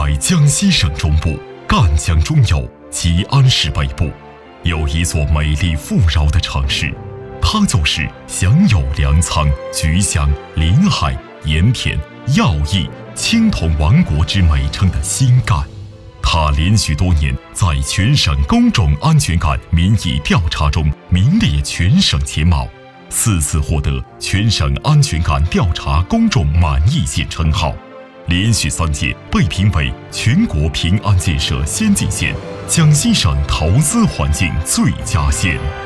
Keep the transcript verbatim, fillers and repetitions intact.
在江西省中部赣江中游吉安市北部，有一座美丽富饶的城市，它就是享有粮仓、菊香、临海、盐田、药艺、青铜王国之美称的新赣。它连续多年在全省公众安全感民意调查中名列全省前茅，四次获得全省安全感调查公众满意县称号，连续三届被评为全国平安建设先进县、江西省投资环境最佳县。